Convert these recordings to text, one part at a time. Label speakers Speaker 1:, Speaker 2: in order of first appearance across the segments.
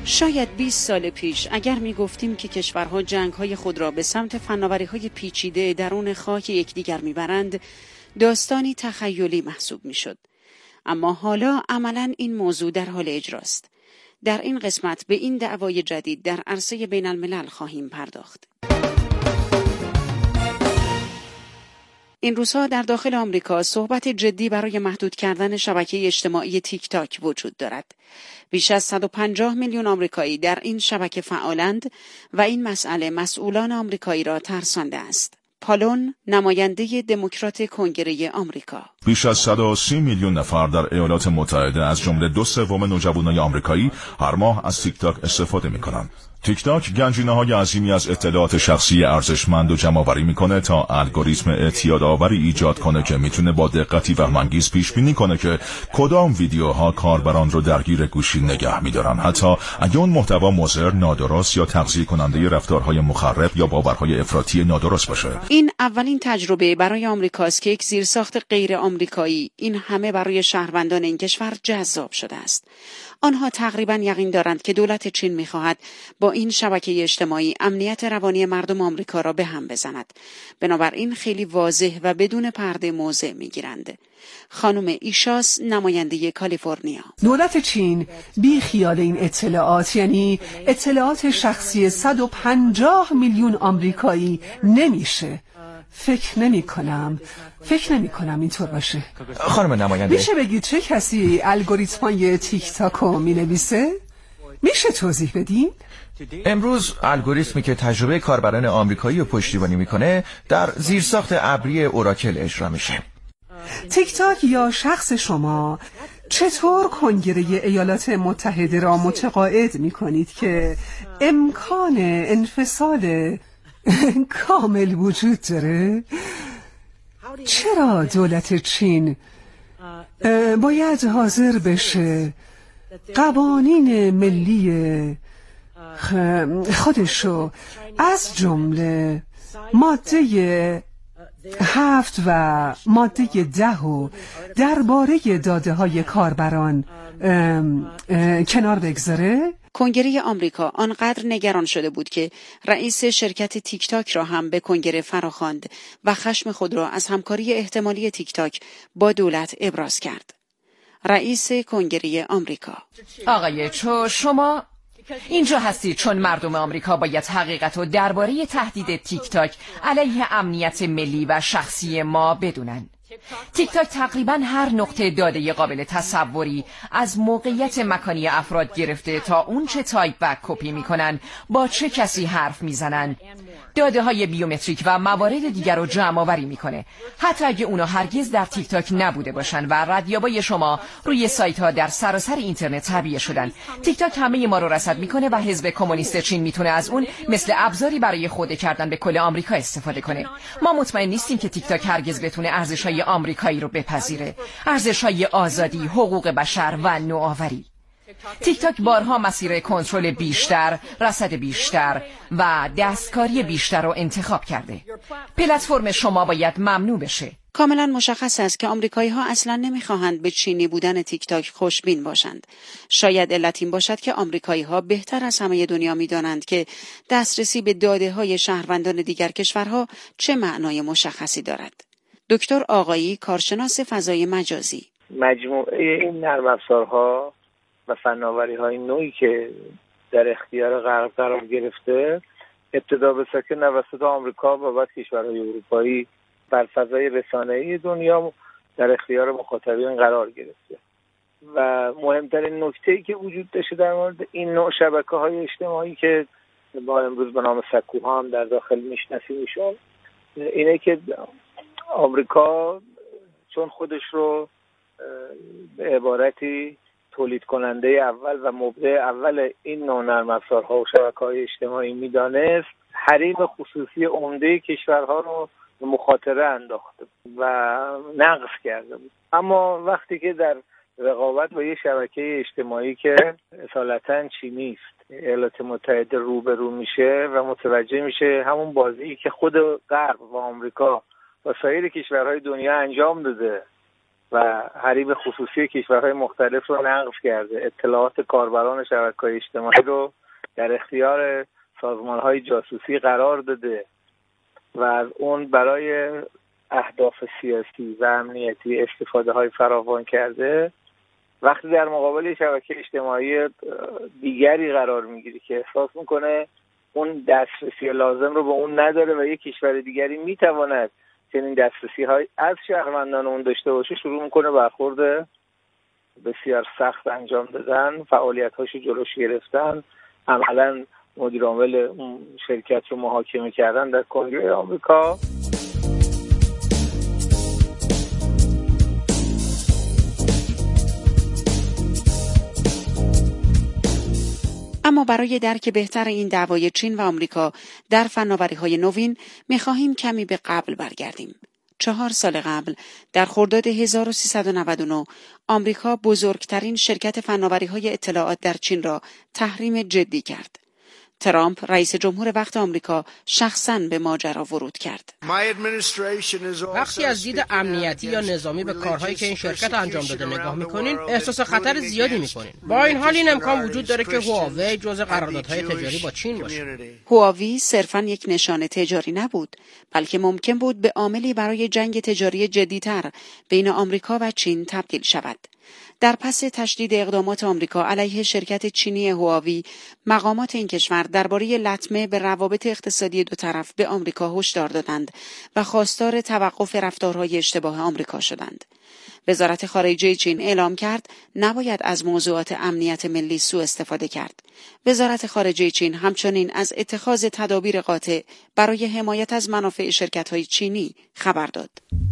Speaker 1: شاید 20 سال پیش اگر می گفتیم که کشورها جنگ‌های خود را به سمت فناوری‌های پیچیده درون خاک یکدیگر می‌برند، داستانی تخیلی محسوب می‌شد. اما حالا عملاً این موضوع در حال اجراست. در این قسمت به این دعوای جدید در عرصه بین الملل خواهیم پرداخت. این روزها در داخل آمریکا صحبت جدی برای محدود کردن شبکه اجتماعی تیک تاک وجود دارد. بیش از 150 میلیون آمریکایی در این شبکه فعالند و این مسئله مسئولان آمریکایی را ترسانده است. پالون، نماینده دموکرات کنگره آمریکا:
Speaker 2: بیش از 130 میلیون نفر در ایالات متحده از جمله 2/3 نوجوانان آمریکایی هر ماه از تیک تاک استفاده می‌کنند. تیک تاک گنجینه‌های عظیمی از اطلاعات شخصی ارزشمند و جمع‌آوری می‌کنه تا الگوریتم اعتیادآوری ایجاد کنه که میتونه با دقتی وهم‌انگیز پیش بینی کنه که کدام ویدیوها کاربران رو درگیر گوشی نگه می‌دارن، حتی اگه اون محتوا مضر، نادرست یا تغذیه کننده رفتارهای مخرب یا باورهای افراطی نادرست باشه.
Speaker 1: این اولین تجربه برای آمریکاست که یک زیرساخت غیر آمریکایی این همه برای شهروندان این کشور جذاب شده است. آنها تقریباً یقین دارند که دولت چین می‌خواهد با این شبکه اجتماعی امنیت روانی مردم آمریکا را به هم بزند. بنابراین خیلی واضح و بدون پرده موضع می‌گیرند. خانم ایشاس، نماینده کالیفرنیا:
Speaker 3: دولت چین بی خیال این اطلاعات، یعنی اطلاعات شخصی 150 میلیون آمریکایی نمیشه. فکر نمی کنم اینطور باشه.
Speaker 4: خانم نماینده،
Speaker 3: میشه بگید چه کسی الگوریتمای تیک تاک رو می نویسه؟ میشه توضیح بدین؟
Speaker 4: امروز الگوریتمی که تجربه کاربران آمریکایی رو پشتیبانی میکنه در زیرساخت ابری اوراکل اجرا میشه.
Speaker 3: تیک تاک یا شخص شما چطور کنگره ایالات متحده را متقاعد میکنید که امکان انفصال کامل وجود داره؟ چرا دولت چین باید حاضر بشه قوانین ملی خودشو از جمله ماده 7 و ماده 10 درباره داده های کاربران کنار بگذاره؟
Speaker 1: کنگره آمریکا آنقدر نگران شده بود که رئیس شرکت تیک تاک را هم به کنگره فراخواند و خشم خود را از همکاری احتمالی تیک تاک با دولت ابراز کرد. رئیس کنگره آمریکا:
Speaker 5: آقای چو، شما اینجا هستید چون مردم آمریکا باید حقیقت و درباره تهدید تیک تاک علیه امنیت ملی و شخصی ما بدونن. تیک تاک تقریباً هر نقطه داده قابل تصوری از موقعیت مکانی افراد گرفته تا اون چه تایپ و کپی میکنن، با چه کسی حرف میزنن، داده های بیومتریک و موارد دیگر رو جمع آوری میکنه، حتی اگه اونا هرگز در تیک تاک نبوده باشن و ردیابای شما روی سایت ها در سراسر اینترنت تعبیه شدن. تیک تاک همه ما رو رصد میکنه و حزب کمونیست چین میتونه از اون مثل ابزاری برای خوده کردن به کل آمریکا استفاده کنه. ما مطمئن نیستیم که تیک تاک هرگز بتونه ارزش‌های آمریکایی رو بپذیره، ارزش‌های آزادی، حقوق بشر و نوآوری. تیک تاک بارها مسیر کنترل بیشتر، رصد بیشتر و دستکاری بیشتر رو انتخاب کرده. پلتفرم شما باید ممنوع بشه.
Speaker 1: کاملا مشخص است که آمریکایی‌ها اصلا نمی‌خواهند به چینی بودن تیک تاک خوشبین باشند. شاید علت این باشد که آمریکایی‌ها بهتر از همه دنیا می‌دانند که دسترسی به داده‌های شهروندان دیگر کشورها چه معنای مشخصی دارد. دکتر آقایی، کارشناس فضای مجازی:
Speaker 6: مجموعه این نرم افزارها و فناوری‌های نوعی که در اختیار غرب قرار گرفته، ابتدا به سکه توسط آمریکا و بعد کشورهای اروپایی بر فضای رسانه‌ای دنیا در اختیار مخاطبین قرار گرفته و مهمترین نکته‌ای که وجود داشته در مورد این نوع شبکه‌های اجتماعی که ما امروز به نام سکوها هم در داخل میشناسیمشون اینه که آمریکا چون خودش رو به عبارتی تولید کننده اول و مبدع اول این نوع نرم افزارها و شبکه‌های اجتماعی میدانست، حریم خصوصی عمده کشورها رو به مخاطره انداخته و نقض کرده بود. اما وقتی که در رقابت با یه شبکه اجتماعی که اصالتاً چینی است ایالات متحده روبرو میشه و متوجه میشه همون بازی که خود غرب و آمریکا و سایر کشورهای دنیا انجام داده و حریم خصوصی کشورهای مختلف رو نقض کرده، اطلاعات کاربران شبکه‌های اجتماعی رو در اختیار سازمان‌های جاسوسی قرار داده و از اون برای اهداف سیاسی و امنیتی استفاده‌های فراوان کرده، وقتی در مقابل شبکه اجتماعی دیگری قرار میگیری که احساس میکنه اون دسترسی لازم رو به اون نداره و یک کشور دیگری میتواند چنین دسترسی‌های از شهروندان اون داشته باشه، شروع میکنه برخورد بسیار سخت انجام دادن، فعالیت‌هاشو جلوش گرفتن، عملاً مدیر عامل اون شرکت رو محاکمه کردن در کنگره آمریکا.
Speaker 1: اما برای درک بهتر این دعوای چین و آمریکا در فناوری‌های نوین می‌خواهیم کمی به قبل برگردیم. 4 سال قبل در خرداد 1399 آمریکا بزرگترین شرکت فناوری‌های اطلاعات در چین را تحریم جدی کرد. ترامپ رئیس جمهور وقت آمریکا شخصاً به ماجرا ورود کرد.
Speaker 7: وقتی از دید امنیتی یا نظامی به کارهایی که این شرکت انجام داده نگاه میکنین، احساس خطر زیادی میکنین. با این حال این امکان وجود داره که هواوی جزء قراردادهای تجاری با چین باشه.
Speaker 1: هواوی صرفاً یک نشانه تجاری نبود، بلکه ممکن بود به عاملی برای جنگ تجاری جدی‌تر بین آمریکا و چین تبدیل شود. در پس تشدید اقدامات آمریکا علیه شرکت چینی هواوی، مقامات این کشور درباره لطمه به روابط اقتصادی دو طرف به آمریکا هشدار دادند و خواستار توقف رفتارهای اشتباه آمریکا شدند. وزارت خارجه چین اعلام کرد نباید از موضوعات امنیت ملی سوء استفاده کرد. وزارت خارجه چین همچنین از اتخاذ تدابیر قاطع برای حمایت از منافع شرکت‌های چینی خبر داد.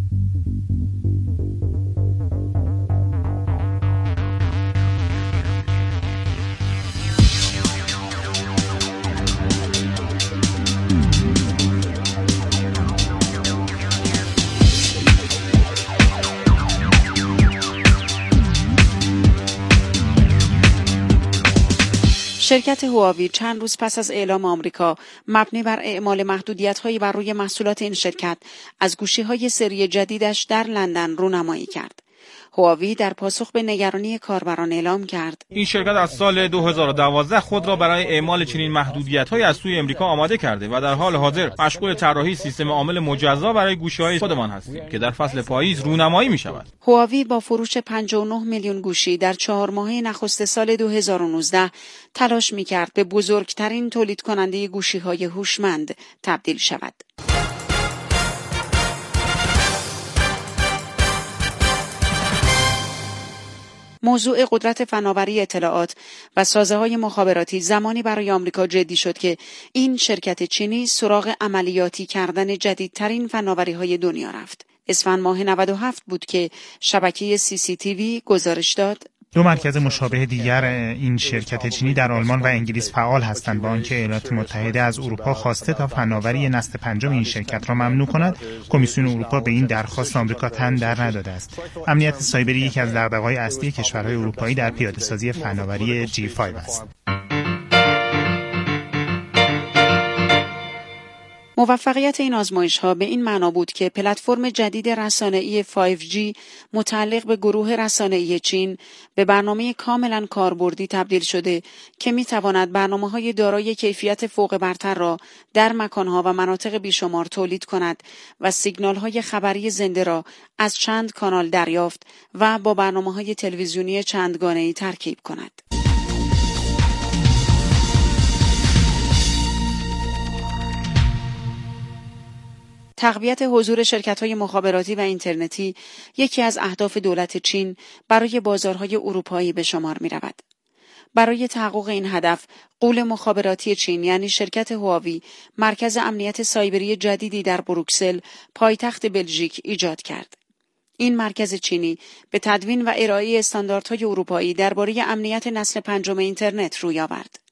Speaker 1: شرکت هواوی چند روز پس از اعلام آمریکا مبنی بر اعمال محدودیت‌هایی بر روی محصولات این شرکت از گوشی‌های سری جدیدش در لندن رونمایی کرد. هواوی در پاسخ به نگرانی کاربران اعلام کرد
Speaker 8: این شرکت از سال 2012 خود را برای اعمال چنین محدودیت‌هایی از سوی امریکا آماده کرده و در حال حاضر مشغول طراحی سیستم عامل مجزا برای گوشی‌های خودمان هستیم که در فصل پاییز رونمایی می‌شود.
Speaker 1: هواوی با فروش 59 میلیون گوشی در 4 ماهه نخست سال 2019 تلاش می‌کرد به بزرگترین تولید کننده گوشی‌های هوشمند تبدیل شود. موضوع قدرت فناوری اطلاعات و سازه‌های مخابراتی زمانی برای آمریکا جدی شد که این شرکت چینی سراغ عملیاتی کردن جدیدترین فناوری‌های دنیا رفت. اسفند ماه 97 بود که شبکه CCTV گزارش داد
Speaker 9: 2 مرکز مشابه دیگر این شرکت چینی در آلمان و انگلیس فعال هستند، با آنکه ایالات متحده از اروپا خواسته تا فناوری نسل پنجم این شرکت را ممنوع کند. کمیسیون اروپا به این درخواست آمریکا تن در نداده است. امنیت سایبری یکی از دغدغه‌های اصلی کشورهای اروپایی در پیاده‌سازی فناوری G5 است.
Speaker 1: موفقیت این آزمایش‌ها به این معنا بود که پلتفرم جدید رسانه‌ای 5G متعلق به گروه رسانه‌ای چین به برنامه کاملاً کاربردی تبدیل شده که می‌تواند برنامه‌های دارای کیفیت فوق برتر را در مکان‌ها و مناطق بیشمار تولید کند و سیگنال‌های خبری زنده را از چند کانال دریافت و با برنامه‌های تلویزیونی چندگانه‌ای ترکیب کند. تقویت حضور شرکت‌های مخابراتی و اینترنتی یکی از اهداف دولت چین برای بازارهای اروپایی به شمار می‌رود. برای تحقق این هدف، غول مخابراتی چین یعنی شرکت هواوی مرکز امنیت سایبری جدیدی در بروکسل، پایتخت بلژیک ایجاد کرد. این مرکز چینی به تدوین و ارائه استانداردهای اروپایی درباره امنیت نسل پنجم اینترنت روی آورد.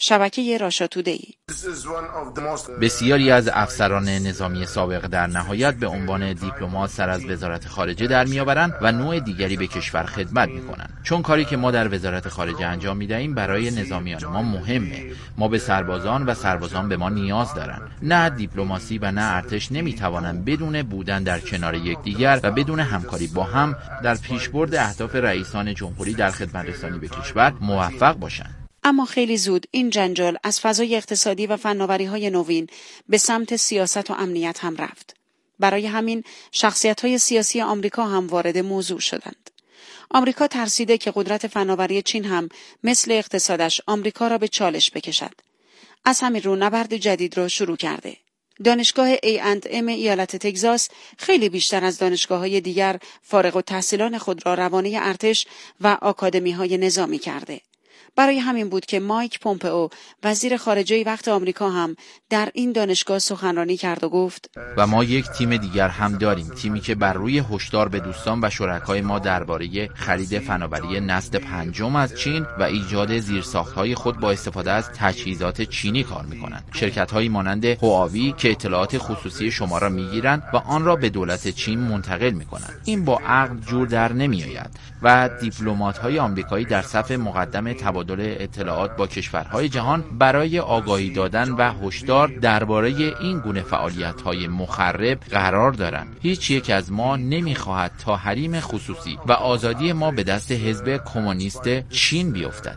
Speaker 1: شبکه راشا تودی.
Speaker 10: بسیاری از افسران نظامی سابق در نهایت به عنوان دیپلمات سر از وزارت خارجه در میآورند و نوع دیگری به کشور خدمت میکنند. چون کاری که ما در وزارت خارجه انجام میدهیم برای نظامیان ما مهمه. ما به سربازان و سربازان به ما نیاز دارند. نه دیپلماسی و نه ارتش نمیتوانند بدون بودن در کنار یکدیگر و بدون همکاری با هم در پیشبرد اهداف رئیسان جمهوری در خدمت رسانی به کشور موفق باشند.
Speaker 1: اما خیلی زود این جنجال از فضای اقتصادی و فناوری‌های نوین به سمت سیاست و امنیت هم رفت. برای همین شخصیت‌های سیاسی آمریکا هم وارد موضوع شدند. آمریکا ترسیده که قدرت فناوری چین هم مثل اقتصادش آمریکا را به چالش بکشد. از همین رو نبرد جدید را شروع کرده. دانشگاه A&M ایالت تگزاس خیلی بیشتر از دانشگاه‌های دیگر فارغ التحصیلان خود را روانه ارتش و آکادمی‌های نظامی کرده. برای همین بود که مایک پومپئو وزیر خارجه وقت آمریکا هم در این دانشگاه سخنرانی کرد و گفت
Speaker 10: و ما یک تیم دیگر هم داریم، تیمی که بر روی هشدار به دوستان و شرکای ما درباره خرید فناوری نسل پنجم از چین و ایجاد زیرساخت‌های خود با استفاده از تجهیزات چینی کار می‌کنند. شرکت‌هایی مانند هواوی که اطلاعات خصوصی شما را می‌گیرند و آن را به دولت چین منتقل می‌کنند. این با عقل جور در نمی‌آید و دیپلمات‌های آمریکایی در صف مقدم تبادل اطلاعات با کشورهای جهان برای آگاهی دادن و هشدار درباره این گونه فعالیت‌های مخرب قرار دارند. هیچ یک از ما نمی‌خواهد تا حریم خصوصی و آزادی ما به دست حزب کمونیست چین بیفتد.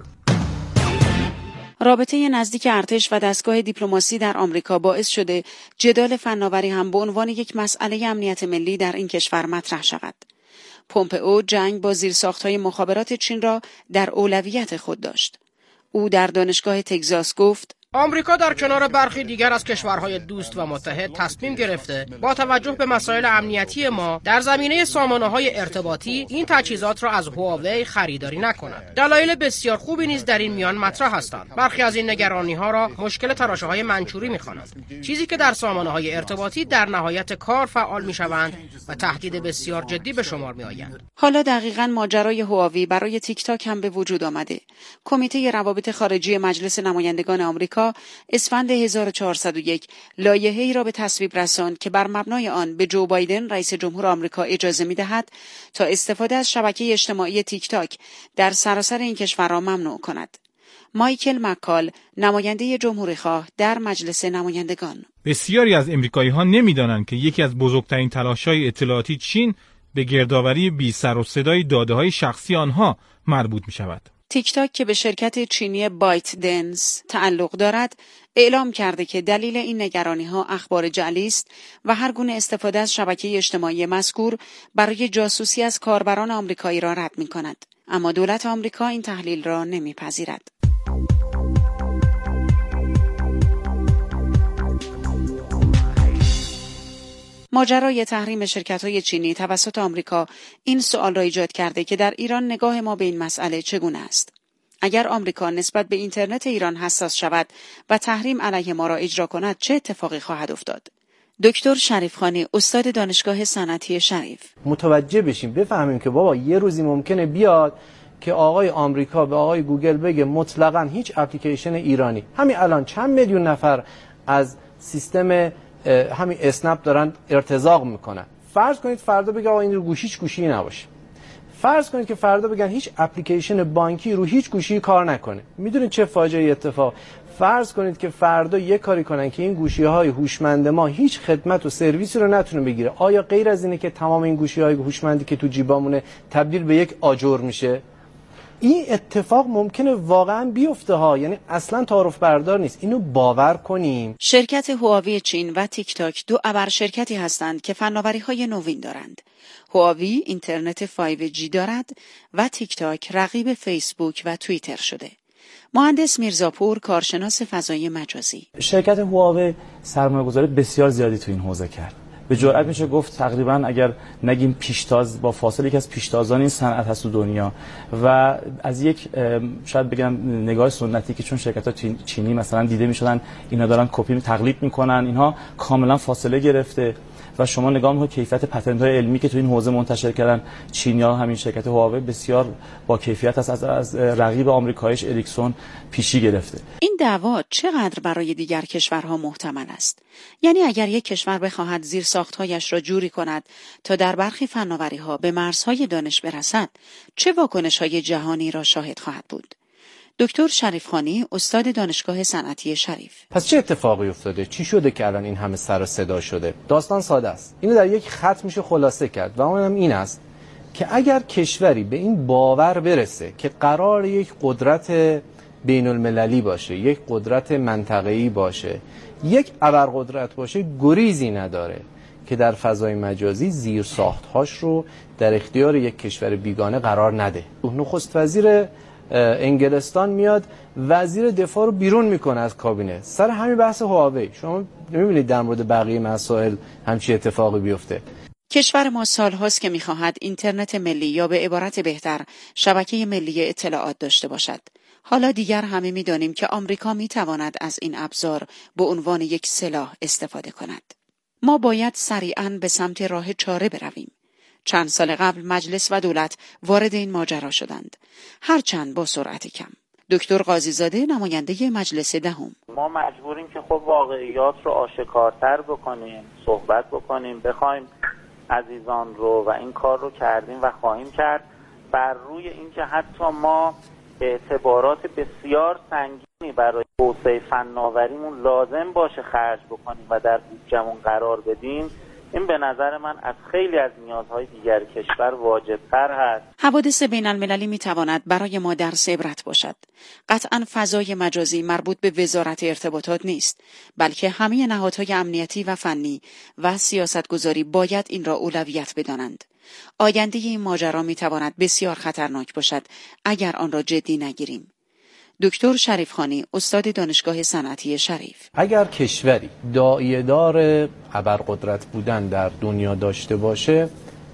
Speaker 1: رابطه نزدیک ارتش و دستگاه دیپلماسی در آمریکا باعث شده جدال فناوری هم به عنوان یک مسئله امنیت ملی در این کشور مطرح شود. پومپئو جنگ با زیرساخت‌های مخابرات چین را در اولویت خود داشت. او در دانشگاه تگزاس گفت
Speaker 7: آمریکا در کنار برخی دیگر از کشورهای دوست و متحد تصمیم گرفته با توجه به مسائل امنیتی ما در زمینه سامانه‌های ارتباطی این تجهیزات را از هواوی خریداری نکند. دلایل بسیار خوبی نیز در این میان مطرح هستند. برخی از این نگرانی‌ها را مشکل تراشه‌های منچوری می‌خوانند، چیزی که در سامانه‌های ارتباطی در نهایت کار فعال می‌شوند و تهدید بسیار جدی به شمار می‌آیند.
Speaker 1: حالا دقیقاً ماجرای هواوی برای تیک تاک هم به وجود آمده. کمیته روابط خارجی مجلس نمایندگان آمریکا اسفند 1401 لایحه‌ای را به تصویب رساند که بر مبنای آن به جو بایدن رئیس جمهور آمریکا اجازه می‌دهد تا استفاده از شبکه اجتماعی تیک تاک در سراسر این کشور را ممنوع کند. مایکل مکال، نماینده جمهوری‌خواه در مجلس نمایندگان:
Speaker 8: بسیاری از امریکایی‌ها نمی‌دانند که یکی از بزرگترین تلاش‌های اطلاعاتی چین به گردآوری بی سر و صدای داده‌های شخصی آنها مربوط می‌شود.
Speaker 1: تیک تاک که به شرکت چینی بایت دنس تعلق دارد، اعلام کرده که دلیل این نگرانی‌ها اخبار جعلی است و هر گونه استفاده از شبکه اجتماعی مذکور برای جاسوسی از کاربران آمریکایی را رد می‌کند. اما دولت آمریکا این تحلیل را نمی‌پذیرد. ماجرای تحریم شرکت‌های چینی توسط آمریکا این سوال را ایجاد کرده که در ایران نگاه ما به این مسئله چگونه است؟ اگر آمریکا نسبت به اینترنت ایران حساس شود و تحریم علیه ما را اجرا کند چه اتفاقی خواهد افتاد؟ دکتر شریفخانی، استاد دانشگاه صنعتی شریف:
Speaker 11: متوجه بشیم، بفهمیم که بابا یه روزی ممکنه بیاد که آقای آمریکا به آقای گوگل بگه مطلقاً هیچ اپلیکیشن ایرانی. همین الان چند میلیون نفر از سیستم همین اسنپ دارن ارتزاق میکنن. فرض کنید فردا بگه آقا این رو هیچ گوشی نباشه. فرض کنید که فردا بگن هیچ اپلیکیشن بانکی رو هیچ گوشی کار نکنه. میدونید چه فاجعه اتفاق؟ فرض کنید که فردا یه کاری کنن که این گوشی‌های هوشمند ما هیچ خدمت و سرویسی رو نتونه بگیره. آیا غیر از اینه که تمام این گوشی‌های هوشمندی که تو جیبامونه تبدیل به یک آجر میشه؟ این اتفاق ممکنه واقعا بیفته ها، یعنی اصلا تعارف بردار نیست. اینو باور کنیم.
Speaker 1: شرکت هواوی چین و تیک تاک دو ابر شرکتی هستند که فناوری‌های نوین دارند. هواوی اینترنت 5G دارد و تیک تاک رقیب فیسبوک و توییتر شده. مهندس میرزاپور، کارشناس فضای مجازی:
Speaker 12: شرکت هواوی سرمایه‌گذاری بسیار زیادی تو این حوزه کرد. به جرئت میشه گفت تقریبا اگر نگیم پیشتاز، با فاصله یکی از پیشتازان این صنعت هست تو دنیا و از یک شاید بگم نگاه سنتی که چون شرکت‌ها چینی مثلا دیده میشدن اینا دارن کپی تقلید میکنن، اینها کاملا فاصله گرفته و شما نگاه می‌کنید کیفیت پتنت‌های علمی که تو این حوزه منتشر کردن، چینی‌ها همین شرکت هواوی بسیار با کیفیت است، از رقیب آمریکاییش اریکسون پیشی گرفته.
Speaker 1: این دعوا چقدر برای دیگر کشورها محتمل است؟ یعنی اگر یک کشور بخواهد زیرساخت‌هایش را جوری کند تا در برخی فناوری‌ها به مرزهای دانش برسد، چه واکنش‌های جهانی را شاهد خواهد بود؟ دکتر شریفخانی، استاد دانشگاه صنعتی شریف.
Speaker 11: پس چه اتفاقی افتاده؟ چی شده که الان این همه سر و صدا شده؟ داستان ساده است. اینو در یک خط میشه خلاصه کرد و اونم این است که اگر کشوری به این باور برسه که قرار یک قدرت بین المللی باشه، یک قدرت منطقه‌ای باشه، یک ابرقدرت باشه، گریزی نداره که در فضای مجازی زیرساخت‌هاش رو در اختیار یک کشور بیگانه قرار نده. نخست وزیر انگلستان میاد وزیر دفاع رو بیرون میکنه از کابینه سر همین بحث هواوی. شما میبینید در مورد بقیه مسائل همچی اتفاقی بیفته.
Speaker 1: کشور ما سالهاست که میخواهد اینترنت ملی یا به عبارت بهتر شبکه ملی اطلاعات داشته باشد. حالا دیگر همه میدانیم که آمریکا میتواند از این ابزار به عنوان یک سلاح استفاده کند. ما باید سریعاً به سمت راه چاره برویم. چند سال قبل مجلس و دولت وارد این ماجرا شدند، هرچند با سرعت کم. دکتر قاضیزاده، نماینده مجلس دهم:
Speaker 13: ما مجبوریم که خب واقعیات رو آشکارتر بکنیم، صحبت بکنیم، بخوایم عزیزان رو، و این کار رو کردیم و خواهیم کرد، بر روی اینکه حتی ما اعتبارات بسیار سنگینی برای توسعه فناوریمون لازم باشه خرج بکنیم و در بودجه‌مون قرار بدیم. این به نظر من از خیلی از نیازهای دیگر کشور واجب‌تر هست.
Speaker 1: حوادث بین المللی میتواند برای ما درس عبرت باشد. قطعاً فضای مجازی مربوط به وزارت ارتباطات نیست، بلکه همه نهادهای امنیتی و فنی و سیاستگذاری باید این را اولویت بدانند. آینده این ماجرا میتواند بسیار خطرناک باشد اگر آن را جدی نگیریم. دکتر شریفخانی، استاد دانشگاه صنعتی شریف:
Speaker 11: اگر کشوری داعیه‌دار ابرقدرت بودن در دنیا داشته باشه،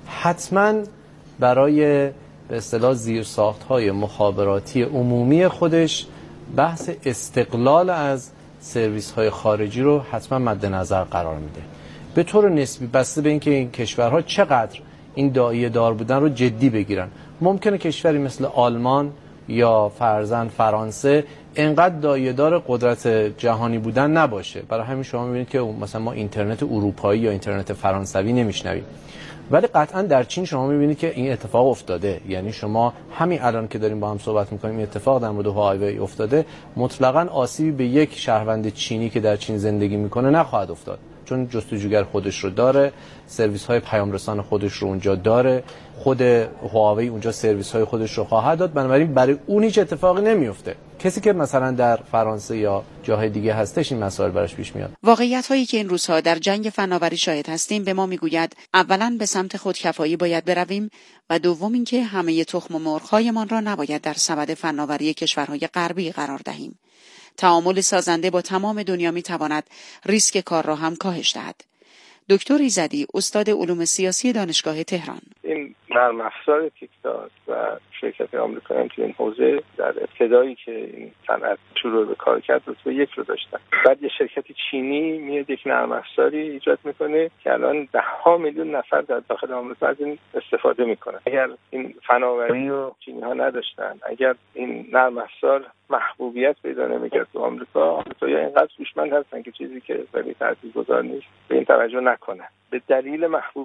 Speaker 11: حتما برای به اصطلاح زیرساخت‌های مخابراتی عمومی خودش بحث استقلال از سرویس‌های خارجی رو حتما مد نظر قرار میده. به طور نسبی بسته به اینکه این کشورها چقدر این داعیه‌دار بودن رو جدی بگیرن. ممکنه کشوری مثل آلمان یا فرضاً فرانسه انقدر داعیه‌دار قدرت جهانی بودن نباشه. برای همین شما می‌بینید که مثلا ما اینترنت اروپایی یا اینترنت فرانسوی نمیشنویم. ولی قطعاً در چین شما می‌بینید که این اتفاق افتاده. یعنی شما همین الان که داریم با هم صحبت می‌کنیم این اتفاق در مورد هواوی افتاده، مطلقاً آسیبی به یک شهروند چینی که در چین زندگی می‌کنه نخواهد افتاد. چون جستجوگر خودش رو داره، سرویس های پیام رسان خودش رو اونجا داره، خود هواوی اونجا سرویس های خودش رو خواهد داد، بنابراین برای اون هیچ اتفاقی نمیفته. کسی که مثلا در فرانسه یا جاهای دیگه هستش این مسائل براش پیش میاد.
Speaker 1: واقعیت هایی که این روزها در جنگ فناوری شاهد هستیم به ما میگوید اولا به سمت خودکفایی باید برویم و دوم اینکه همه تخم و مرغ‌هایمان را نباید در سبد فناوری کشورهای غربی قرار دهیم. تعامل سازنده با تمام دنیا میتواند ریسک کار را هم کاهش دهد. دکتر ایزدی، استاد علوم سیاسی دانشگاه تهران:
Speaker 6: این نرم افزار تیک تاک و شرکت آمریکایی تو این حوزه در ابتدایی که این صنعت شروع به کار کرد رتبه 1 رو داشتن. بعد یه شرکت چینی میاد یک نرم افزاری ایجاد میکنه که الان 10 میلیون نفر در داخل آمریکا از این استفاده میکنن. اگر این فناوری رو چینی‌ها نداشتن، اگر این نرم افزار محبوبیت پیدا نمی‌کرد تو آمریکایی‌ها اینقدر هوشمند هستن که چیزی که خیلی تاثیرگذار نیست به این توجه نکنن. به دلیل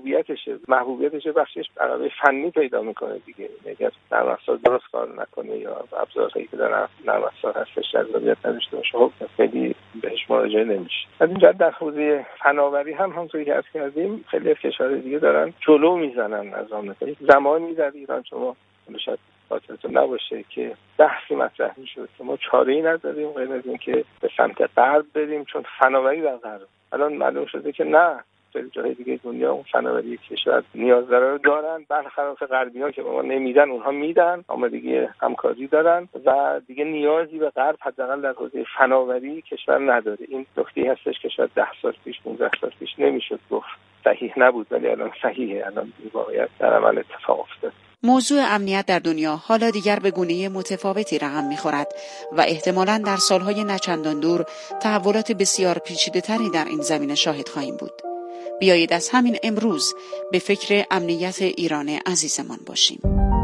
Speaker 6: محبوبیتش بخشش علاوه فنی پیدا میکنه دیگه. اگر نرم افزار درست کار نکنه یا ابزارهایی که در نرم افزار هستش جذابیت نداشته باشه، خب خیلی بهش مراجعه نمیشه. از این جهت در حوزه فناوری هم همونطوری که عرض کردیم خیلی از کشورهای دیگه دارن جلو میزنن از آمریکا. زمانی در ایران شما شاید خاطرتون نباشه که بحثی مطرح میشد که ما چاره‌ای نداریم غیر از اینکه به سمت غرب بریم چون فناوری در غرب. الان معلوم شده که نه، خیلی جاهای دیگه دنیا اون فناوری کشور نیاز رو دارن، برخلاف غربی‌ها که به ما نمیدن اونها میدن، آمادگی همکاری دارن و دیگه نیازی به غرب حداقل در حوزه فناوری کشور نداره. این نکته هستش که شاید 10 سال پیش 15 سال پیش نمیشد گفت، صحیح نبود، ولی الان صحیحه، الان این واقعیت در عمل اتفاق افتاد.
Speaker 1: موضوع امنیت در دنیا حالا دیگر به گونه متفاوتی رقم می‌خورد و احتمالاً در سالهای نچندان دور تحولات بسیار پیچیده‌تری در این زمینه شاهد خواهیم بود. بیایید از همین امروز به فکر امنیت ایران عزیزمان باشیم.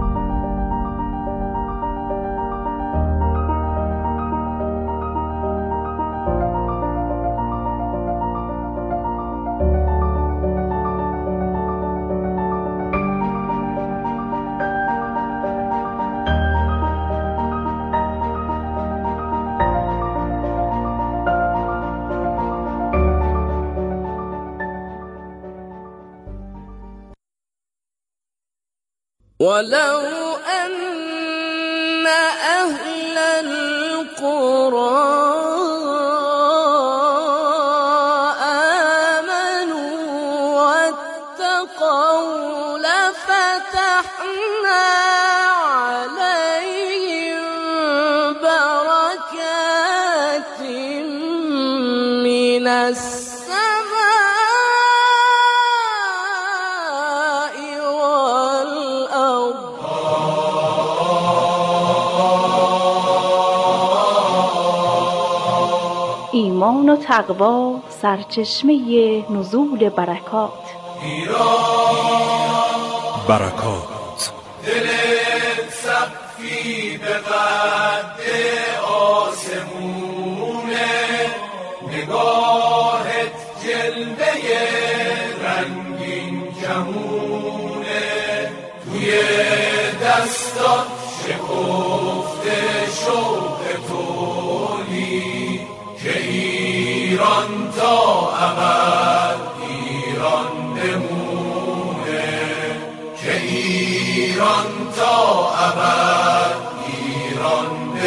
Speaker 14: ولو أن أهل القرى آمنوا واتقوا لفتحنا عليهم بركات من
Speaker 15: ایمان و تقوا سرچشمه نزول برکات.
Speaker 16: برکات
Speaker 17: دلت سقفی به قد آسمونه، نگاهت جلوه رنگین کمونه، توی دستات شکفته شوق تولی که ایران تا ابد ایران نمونه، که ایران تا ابد ایران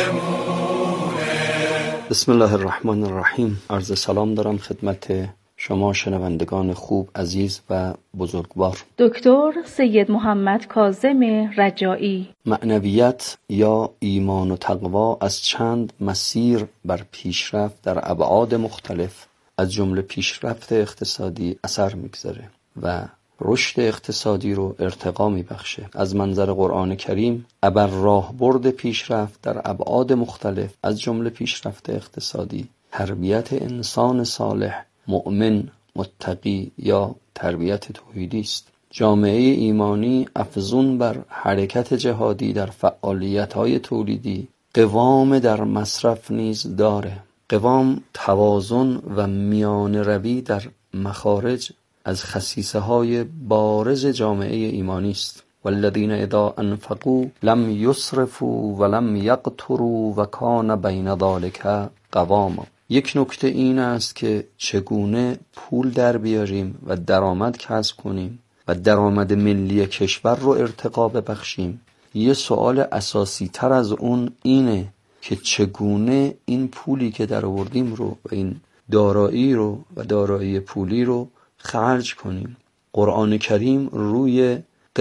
Speaker 17: نمونه.
Speaker 18: بسم الله الرحمن الرحیم. عرض سلام دارم خدمت شما شنوندگان خوب، عزیز و بزرگوار.
Speaker 15: دکتر سید محمد کاظم رجایی.
Speaker 18: معنویت یا ایمان و تقوا از چند مسیر بر پیشرفت در ابعاد مختلف از جمله پیشرفت اقتصادی اثر میگذاره و رشد اقتصادی رو ارتقا میبخشه. از منظر قرآن کریم ابر راهبرد پیشرفت در ابعاد مختلف از جمله پیشرفت اقتصادی تربیت انسان صالح، مؤمن، متقی یا تربیت توحیدی است. جامعه ایمانی افزون بر حرکت جهادی در فعالیت‌های تولیدی قوام در مصرف نیز داره. قوام توازن و میانه روی در مخارج از خصیصه‌های بارز جامعه ایمانی است. والذین اذا انفقوا لم یسرفوا ولم یقتروا و کان بین ذلک قواما. یک نکته این است که چگونه پول در بیاریم و درآمد کسب کنیم و درآمد ملی کشور رو ارتقا ببخشیم. یه سوال اساسی تر از اون اینه که چگونه این پولی که در آوردیم رو و این دارایی رو و دارایی پولی رو خرج کنیم. قرآن کریم روی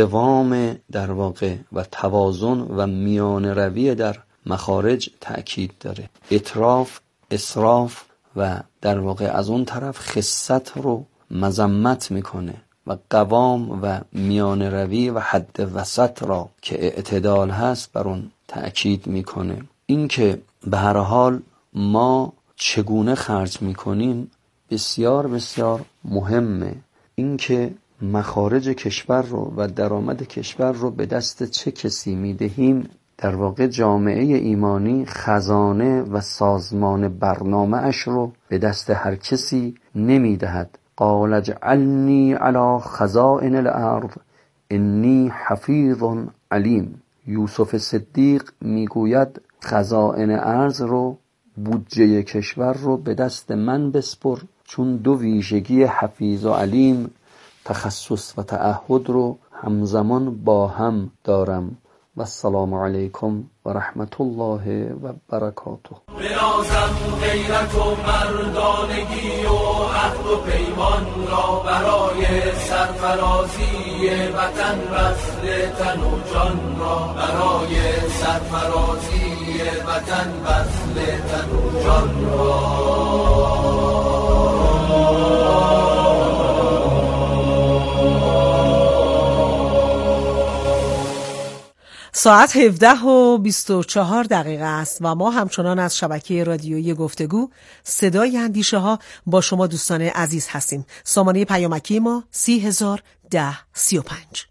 Speaker 18: قوام در واقع و توازن و میان روی در مخارج تأکید داره. اطراف، اسراف و در واقع از اون طرف خست رو مذمت میکنه و قوام و میان روی و حد وسط را که اعتدال هست بر اون تأکید میکنه. این که به هر حال ما چگونه خرج میکنیم بسیار بسیار مهمه. این که مخارج کشور رو و درآمد کشور رو به دست چه کسی میدهیم، در واقع جامعه ایمانی خزانه و سازمان برنامه اش رو به دست هر کسی نمیدهد. قال اجعلنی علی خزائن الارض انی حفیظ علیم. یوسف صدیق میگوید خزائن ارض رو، بودجه کشور رو به دست من بسپر، چون دو ویژگی حفیظ و علیم، تخصص و تعهد رو همزمان با هم دارم. و السلام علیکم و رحمت الله و برکاته.
Speaker 17: بنازم غیرت و مردانگی و عهد و پیمان را برای سرفرازی وطن، وصل تن و جان را برای سرفرازی وطن، وصل تن و جان را.
Speaker 19: ساعت 17:24 است و ما همچنان از شبکه رادیویی گفتگو صدای اندیشه ها با شما دوستان عزیز هستیم. سامانه پیامکی ما 301035.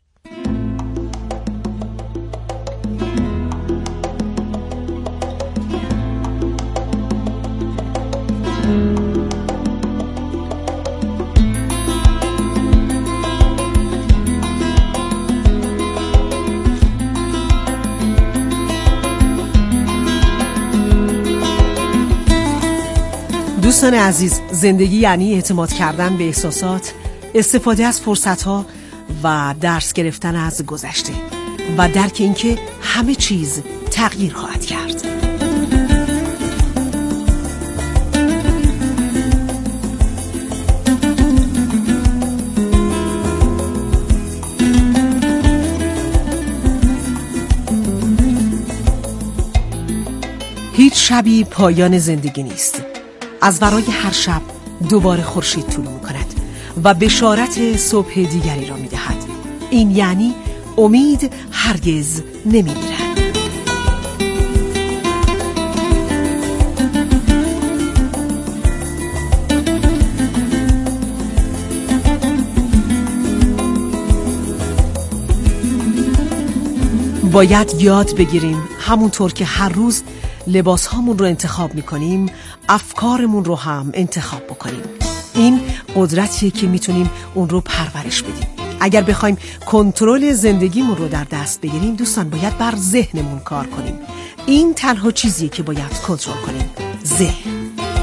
Speaker 19: دوستان عزیز، زندگی یعنی اعتماد کردن به احساسات، استفاده از فرصتها و درس گرفتن از گذشته و درک اینکه همه چیز تغییر خواهد کرد. هیچ شبی پایان زندگی نیست. از ورای هر شب دوباره خورشید طلوع می‌کند و بشارت صبح دیگری را می‌دهد. این یعنی امید هرگز نمی‌میرد. باید یاد بگیریم همونطور که هر روز لباس هامون رو انتخاب میکنیم افکارمون رو هم انتخاب بکنیم. این قدرتیه که میتونیم اون رو پرورش بدیم. اگر بخوایم کنترل زندگیمون رو در دست بگیریم دوستان باید بر ذهنمون کار کنیم. این تنها چیزیه که باید کنترل کنیم، ذهن.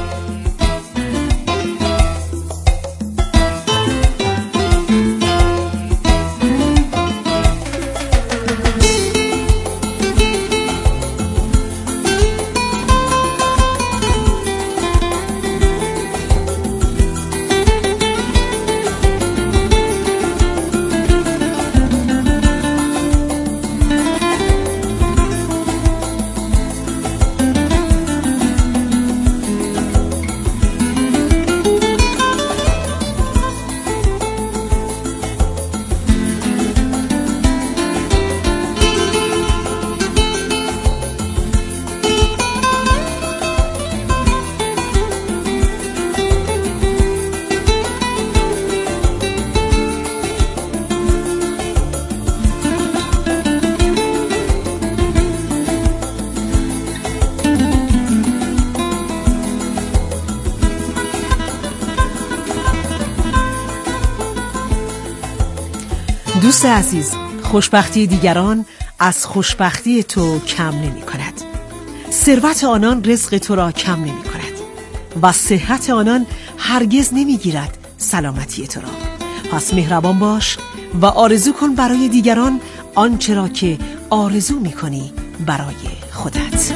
Speaker 19: دوست عزیز، خوشبختی دیگران از خوشبختی تو کم نمی کند. ثروت آنان رزق تو را کم نمی کند و صحت آنان هرگز نمی گیرد سلامتی تو را. پس مهربان باش و آرزو کن برای دیگران آنچه را که آرزو می کنی برای خودت.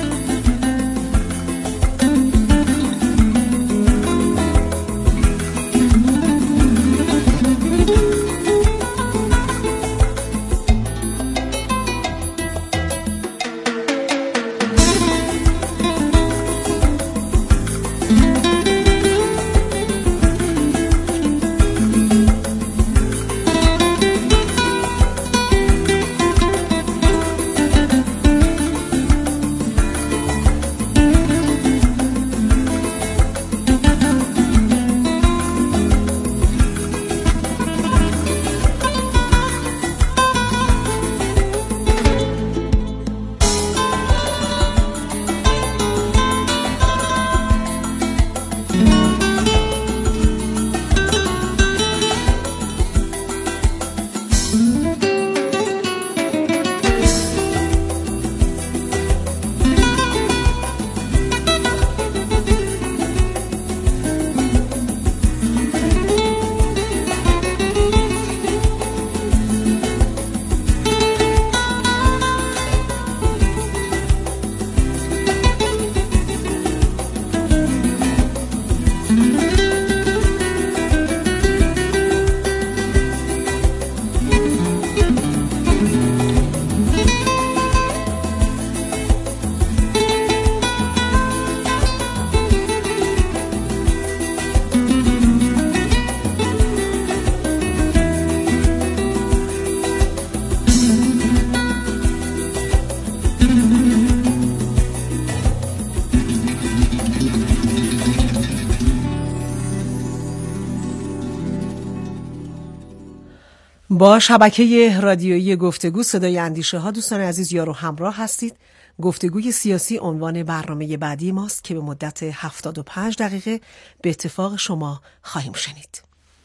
Speaker 19: با شبکه رادیویی گفتگو صدای اندیشه ها دوستان عزیز یارو همراه هستید. گفتگوی سیاسی عنوان برنامه بعدی ماست که به مدت 75 دقیقه به اتفاق شما خواهیم شنید.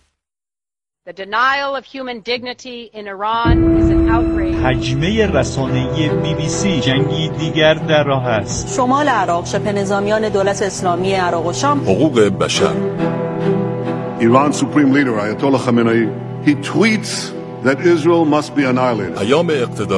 Speaker 20: هجمه رسانه‌ای BBC جنگی دیگر در راه است.
Speaker 21: شمال عراق شبه نظامیان دولت اسلامی عراق و شام.
Speaker 22: حقوق بشر.
Speaker 23: Iran's supreme leader Ayatollah Khamenei he tweets that Israel must be annihilated.
Speaker 22: ایام اقتدار